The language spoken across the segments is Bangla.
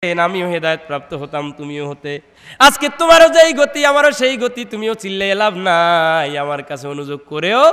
আমিও হেদায়েত প্রাপ্ত হতাম, তুমিও হতে। আজকে তোমারও যেই গতি আমারও সেই গতি, তুমিও চিল্লাইয়া লাভ নাই, আমার কাছে অনুযোগ করেও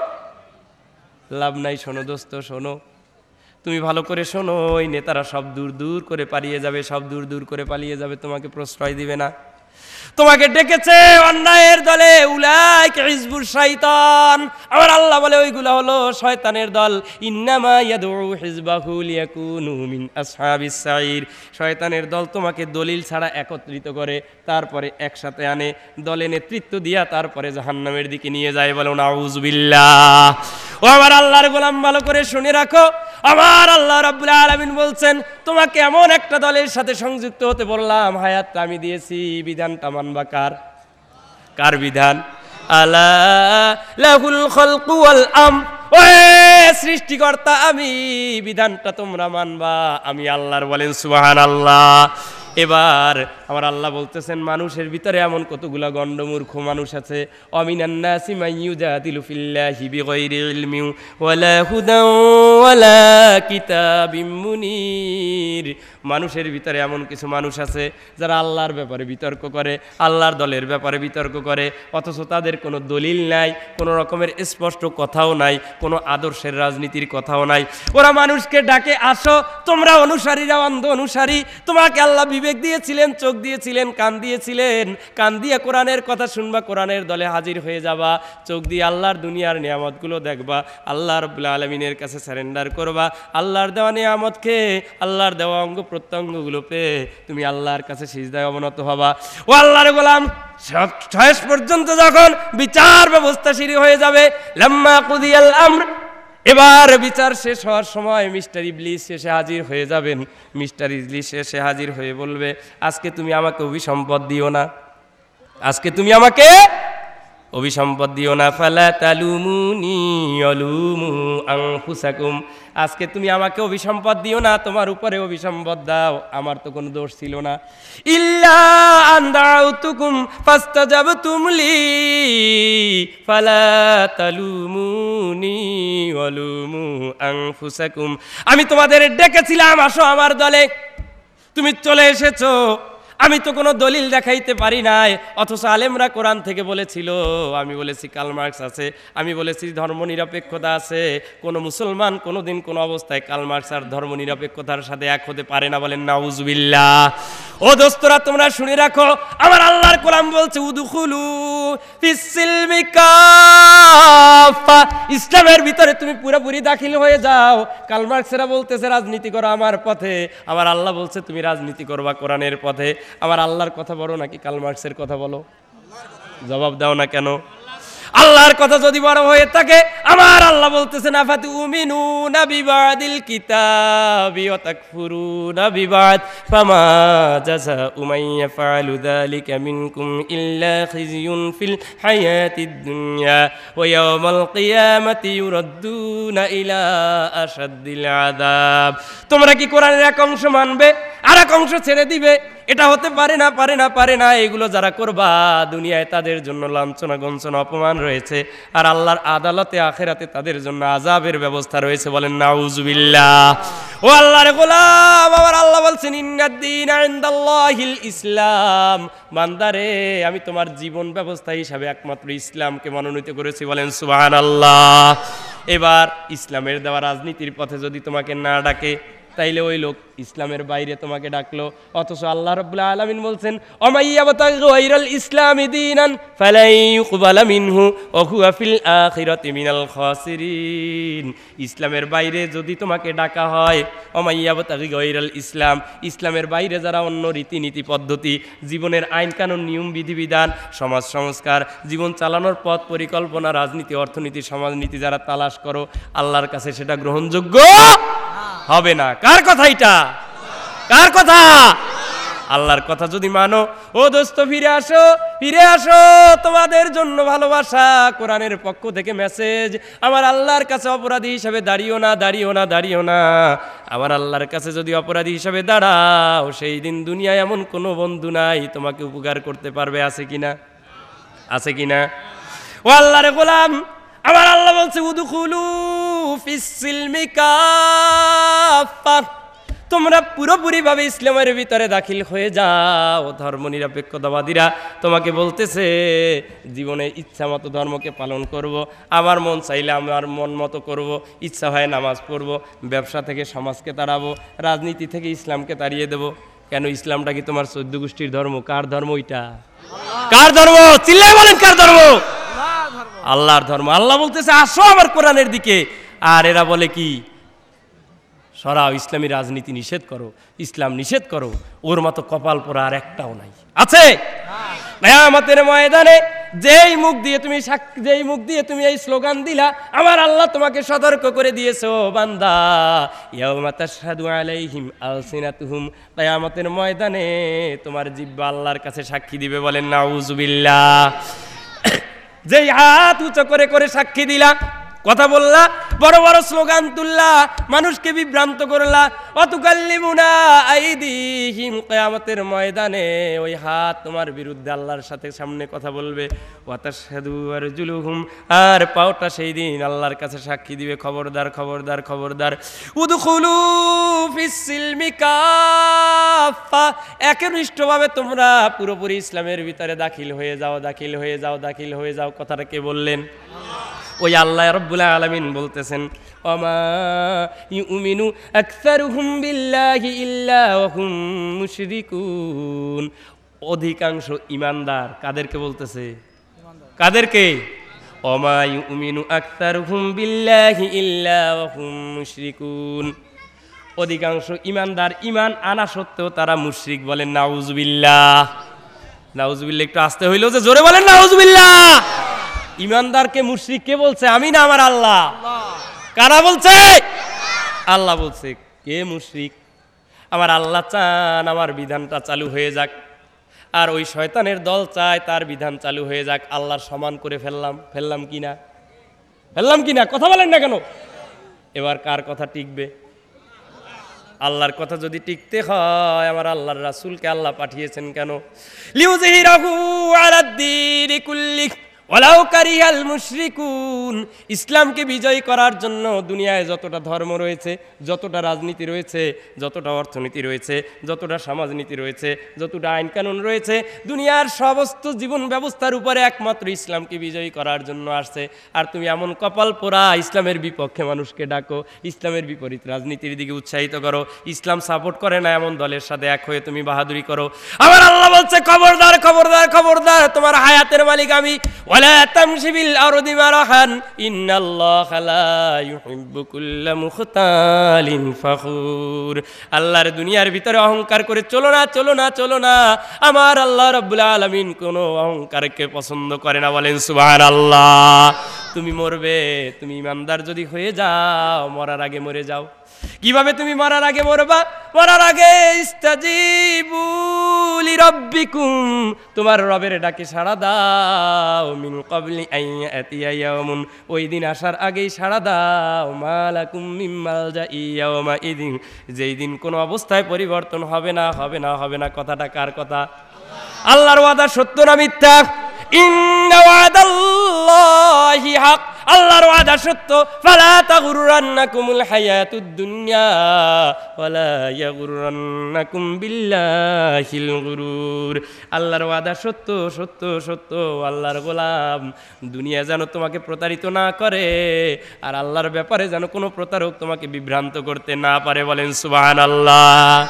লাভ নাই। শোনো দোস্ত শোনো, তুমি ভালো করে শোনো, ওই নেতারা সব দূর দূর করে পালিয়ে যাবে, সব দূর দূর করে পালিয়ে যাবে, তোমাকে প্রশ্রয় দিবে না। তোমাকে ডেকেছে অন্যায়ের দলে, উলাইকা হিজবুশ শাইতান, আমার আল্লাহ বলে ওইগুলা হলো শয়তানের দল। ইন্নামা ইয়াদউ হিজবাহু লিয়াকুনু মিন আসহাবিস সাইর, শয়তানের দল তোমাকে দলিল ছাড়া একত্রিত করে, তারপরে একসাথে আনে, দলে নেতৃত্ব দিয়া তারপরে জাহান্নামের দিকে নিয়ে যায়। বলো নাউযুবিল্লাহ। ও আমার আল্লাহর গোলাম, ভালো করে শুনে রাখো, আমার আল্লাহ রাব্বুল আলামিন বলছেন তোমাকে এমন একটা দলের সাথে সংযুক্ত হতে বললাম, হায়াতটা আমি দিয়েছি, বিধানটা মানবা কার? কার বিধান? আলা লাহুল খালকু ওয়াল আমর, ওই সৃষ্টিকর্তা আমি, বিধানটা তোমরা মানবা আমি আল্লাহর। বলেন সুবহানাল্লাহ। এবার আমার আল্লাহ বলতেছেন মানুষের ভিতরে এমন কতগুলা গণ্ডমূর্খ মানুষ আছে, অমিনান নাসি মান ইউজাদিলু ফিল্লাহি বিগাইরি ইলমিন ওয়ালা হুদান ওয়ালা কিতাবিম মুনির। মানুষের ভিতরে এমন কিছু মানুষ আছে যারা আল্লাহর ব্যাপারে বিতর্ক করে, আল্লাহর দলের ব্যাপারে বিতর্ক করে, অথচ তাদের কোনো দলিল নাই, কোনো রকমের স্পষ্ট কথাও নাই, কোনো আদর্শের রাজনীতির কথাও নাই। ওরা মানুষকে ডাকে, আসো তোমরা অনুসারীরা, অন্ধ অনুসারী, তোমাকে আল্লাহ বিবেক দিয়েছিলেন, চোখ দিয়েছিলেন, কান দিয়েছিলেন, কান দিয়ে কোরআনের কথা শুনবা, কোরআনের দলে হাজির হয়ে যাবা, চোখ দিয়ে আল্লাহর দুনিয়ার নিয়ামতগুলো দেখবা, আল্লাহ রাব্বুল আলামিনের কাছে সারেন্ডার করবা, আল্লাহর দেওয়া নিয়ামত খেয়ে, আল্লাহর দেওয়া অঙ্গ প্রত্যঙ্গগুলো পেয়ে তুমি আল্লাহর কাছে সিজদায় অবনত হবা। ও আল্লাহর গোলাম, শেষ পর্যন্ত যখন বিচার ব্যবস্থা শুরু হয়ে যাবে, লাম্মা কুদিয়াল আমর, এবার বিচার শেষ হওয়ার সময় মিস্টার ইবলিস এসে হাজির হয়ে যাবেন। মিস্টার ইবলিস এসে হাজির হয়ে বলবে, আজকে তুমি আমাকে অভিসম্পদ দিও না, আজকে তুমি আমাকে অভিসম্পদ দিও না। ফালা তালুমুনি আলুমু আনফুসাকুম, আজকে তুমি আমাকে অভিসম্পদ দিও না, তোমার উপরে অভিসম্পদ দাও, আমার তো কোনো দোষ ছিল না। ইল্লা আন দাউতুকুম ফাস্তাজাবতুম লি ফালা তালুমুনি আলুমু আনফুসাকুম, আমি তোমাদের ডেকেছিলাম আসো আমার দলে, তুমি চলে এসেছো, আমি তো কোনো দলিল দেখাইতে পারি নাই, অথচ আলেমরা কোরআন থেকে বলেছিল, আমি বলেছি কার্ল মার্কস আছে, আমি বলেছি ধর্মনিরপেক্ষতা আছে। কোনো মুসলমান কোনোদিন কোনো অবস্থায় কার্ল মার্কস আর ধর্মনিরপেক্ষতার সাথে এক হতে পারে না। বলেন নাউজুবিল্লাহ। ও দোস্তরা তোমরা শুনে রাখো, আমার আল্লাহর কোরআন বলছে উদখুলু ফিস সিলমি কাফা, ইসলামের ভিতরে তুমি পুরোপুরি দাখিল হয়ে যাও। কার্ল মার্কসেরা বলতেছে রাজনীতি করো আমার পথে, আমার আল্লাহ বলছে তুমি রাজনীতি করবা কোরআনের পথে। আমার আল্লাহর কথা বলো নাকি কার্ল মার্কসের কথা বলো? জবাব দাও না কেন? আল্লাহর কথা যদি বড় হয়ে থাকে, আমার আল্লাহ বলতেছেন আফাতুমিনুনা বিবাদিল কিতাবি ওয়া তাকফুরুনা বিবাদ ফামা জাযাউ মান ইয়াফআলু যালিকা মিনকুম ইল্লা খিজিয়ুন ফিল হায়াতিদ দুনিয়া ওয়া ইয়াওমাল কিয়ামাতি ইউরাদ্দুনা ইলা আশাদ্দিল আযাব। তোমরা কি কোরআনের এক অংশ মানবে আর এক অংশ ছেড়ে দিবে? এটা হতে পারে না, পারে না, পারে না। এগুলো যারা করবা দুনিয়ায় তাদের জন্য লাঞ্ছনা গঞ্চনা অপমান রয়েছে, আর আল্লাহর আদালতে আখেরাতে তাদের জন্য আযাবের ব্যবস্থা রয়েছে। বলেন নাউজুবিল্লাহ। ও আল্লাহর গোলাম, আমার আল্লাহ বলছেন ইন্নাদ-দীনা ইনদাল্লাহিল ইসলাম, বান্দারে আমি তোমার জীবন ব্যবস্থা হিসাবে একমাত্র ইসলামকে মনোনীত করেছি। বলেন সুবহানাল্লাহ। এবার ইসলামের দেওয়া রাজনীতির পথে যদি তোমাকে না ডাকে, তাইলে ওই লোক ইসলামের বাইরে তোমাকে ডাকলো, অথচ আল্লাহ রাব্বুল আলামিন বলছেন অমাইয়াবতাগি গায়রাল ইসলামি দীনান ফালাই ইউকবালা মিনহু ওয়া হুয়া ফিল আখিরাতি মিনাল খাসিরিন। ইসলামের বাইরে যদি তোমাকে ডাকা হয়, অমাইয়াবতাগি গায়রাল ইসলাম, ইসলামের বাইরে যারা অন্য রীতিনীতি পদ্ধতি, জীবনের আইন কানুন নিয়ম বিধিবিধান, সমাজ সংস্কার, জীবন চালানোর পথ পরিকল্পনা, রাজনীতি, অর্থনীতি, সমাজনীতি যারা তালাশ করো, আল্লাহর কাছে সেটা গ্রহণযোগ্য হবে না। কার কথা এটা? কার কথা? আল্লাহর কথা যদি মানো, ও দোস্ত ফিরে আসো, ফিরে আসো, তোমাদের জন্য ভালোবাসা, কোরআনের পক্ষ থেকে মেসেজ। আমার আল্লাহর কাছে অপরাধী হিসাবে দাঁড়িও না, দাঁড়িও না, দাঁড়িও না। আমার আল্লাহর কাছে যদি অপরাধী হিসাবে দাঁড়াও, সেই দিন দুনিয়ায় এমন কোনো বন্ধু নাই তোমাকে উপকার করতে পারবে। আছে কিনা? আছে কিনা? ও আল্লাহর গোলাম, আমার আল্লাহ বলছে উদখুলু ফিস সিলমি কাফা, তোমরা পুরোপুরিভাবে ইসলামের ভিতরে দাখিল হয়ে যাও। ধর্মনিরপেক্ষতাবাদীরা তোমাকে বলতেছে জীবনে ইচ্ছা মতো ধর্মকে পালন করব, আমার মন চাইলে আমার মন মতো করব, ইচ্ছা হয় নামাজ পড়ব, ব্যবসা থেকে সমাজকে তাড়াবো, রাজনীতি থেকে ইসলামকে তাড়িয়ে দেব। কেন? ইসলামটা কি তোমার 14 গোষ্ঠীর ধর্ম? কার ধর্ম ওইটা? কার ধর্ম? চিল্লায় বলেন কার ধর্ম? আল্লাহর ধর্ম। আল্লাহ বলতেছে আসো আমার কোরআনের দিকে, আর এরা বলে কি সরাও, ইসলামী রাজনীতি নিষেধ করো, ইসলাম নিষেধ করো। ওর মতো কপাল পোড়া আর একটাও নাই। আছে? কিয়ামতের ময়দানে যেই মুখ দিয়ে তুমি এই স্লোগান দিলা, আমার আল্লাহ তোমাকে সতর্ক করে দিয়েছো বান্দা, ইয়াউমা তাশহাদু আলাইহিম আলসিনাতুহুম, কিয়ামতের ময়দানে তোমার জিহ্বা আল্লাহর কাছে সাক্ষী দিবে। বলেন নাউযুবিল্লাহ। যেই হাত উঁচু করে করে সাক্ষী দিলা, কথা বললা, বড় বড় স্লোগান তুললা, মানুষকে বিভ্রান্ত করলা, অতুকাল্লিমুনা আইদিহিম, কিয়ামতের ময়দানে ওই হাত তোমার বিরুদ্ধে আল্লাহর সাথে সামনে কথা বলবে। ওয়াতাশহাদু আরজুলুহুম, আর পাওটা সেই দিন আল্লাহর কাছে সাক্ষী দিবে। খবরদার খবরদার খবরদার, উদখুলু ফিস সিলমি কাফা, একনিষ্ঠভাবে তোমরা পুরোপুরি ইসলামের ভিতরে দাখিল হয়ে যাও, দাখিল হয়ে যাও, দাখিল হয়ে যাও। কথাটা কে বললেন? ওই আল্লাহ রাব্বুল আলামিন বলতেছেন ওমা ইউমিনু আকসারুহুম বিল্লাহি ইল্লা ওয়া হুম মুশরিকুন, অধিকাংশ ঈমানদার কাদেরকে বলতেছে? কাদেরকে? ওমা ইউমিনু আকসারুহুম বিল্লাহি ইল্লা ওয়া হুম মুশরিকুন, অধিকাংশ ঈমানদার ঈমান আনা সত্ত্বেও তারা মুশরিক। বলেন নাউযুবিল্লাহ। নাউযুবিল্লাহ একটু আস্তে হইলো যে, জোরে বলেন নাউযুবিল্লাহ। ইমানদারকে মুশরিক কে বলছে? আমি না, আমার আল্লাহ। কারা বলছে? আল্লাহ বলছে। কে মুশরিক? আমার আল্লাহ চান আমার বিধানটা চালু হয়ে যাক, আর ওই শয়তানের দল চায় তার বিধান চালু হয়ে যাক। আল্লাহর সমান করে ফেললাম কিনা? ফেললাম কিনা? কথা বলেন না কেন? এবার কার কথা টিকবে? আল্লাহর কথা যদি টিকতে হয়, আমার আল্লাহর রাসূলকে আল্লাহ পাঠিয়েছেন কেন? লিউযহিরাহু আলাদ-দীনি কুল্লিহি ওয়ালাউ কারিহাল মুশরিকুন, ইসলামকে বিজয় করার জন্য দুনিয়ায় যতটা ধর্ম রয়েছে, যতটা রাজনীতি রয়েছে, যতটা অর্থনীতি রয়েছে, যতটা সমাজনীতি রয়েছে, যতটা আইন কানুন রয়েছে, দুনিয়ার সমস্ত জীবন ব্যবস্থার উপরে একমাত্র ইসলামকে বিজয়ী করার জন্য আসছে। আর তুমি এমন কপাল পোড়া ইসলামের বিপক্ষে মানুষকে ডাকো, ইসলামের বিপরীত রাজনীতির দিকে উৎসাহিত করো, ইসলাম সাপোর্ট করে না এমন দলের সাথে এক হয়ে তুমি বাহাদুরি করো। আমার আল্লাহ বলছে খবরদার খবরদার খবরদার, তোমার হায়াতের মালিক আমি। ওয়ালা তামশি বিল আরদি মারহান ইন্নাল্লাহা লা ইউহিব্বু কুল্লা মুখতালিন ফখুর, আল্লাহর দুনিয়ার ভিতরে অহংকার করে চলো না, চলো না, চলো না। আমার আল্লাহ রাব্বুল আলামিন কোনো অহংকারকে পছন্দ করে না। বলেন সুবহানাল্লাহ। তুমি মরবে, তুমি ইমানদার যদি হয়ে যাও, মরার আগে মরে যাও। কিভাবে তুমি মরার আগে মরবা? মরার আগে ইস্তাজিবু লিরাব্বিকুম, তোমার রবের ডাকে সাড়া দাও। মিন ক্বাবলি আন ইয়াতিয়া ইয়াউমুন, ওই দিন আসার আগেই সাড়া দাও। মালাকুম মিন মালজাই ইয়াউমা ইদিন, যেই দিন কোনো অবস্থায় পরিবর্তন হবে না, হবে না, হবে না। কথাটা কার কথা? আল্লাহর ওয়াদা সত্য না মিথ্যা? ইন্না ওয়াদাল্লাহি হক, আল্লাহর ওয়াদা সত্য। ফালা তাগুররান্নাকুমুল হায়াতুদ দুনিয়া ওয়ালা ইয়াগুররান্নাকুম বিল্লাহিল গুরুর, আল্লাহর ওয়াদা সত্য, সত্য, সত্য। আল্লাহর গোলাম, দুনিয়া যেন তোমাকে প্রতারিত না করে, আর আল্লাহর ব্যাপারে যেন কোনো প্রতারক তোমাকে বিভ্রান্ত করতে না পারে। বলেন সুবহানাল্লাহ।